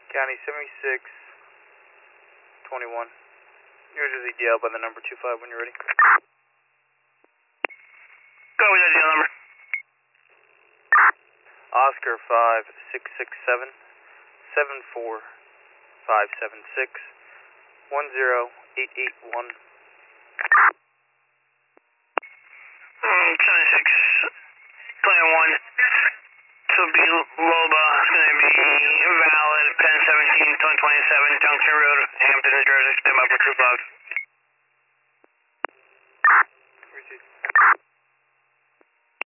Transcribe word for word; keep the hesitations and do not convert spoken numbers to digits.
County seventy-six twenty-one. New Jersey D L by the number two five when you're ready. Go with that D L number. Oscar five six six seven seven four five seven six one zero eight eight one. Um, seventy-six twenty-one. This will be Loba. It's going to be valid. Pen seventeen twenty-seven Junction Road, Hampton, New Jersey. Stand by for two blocks.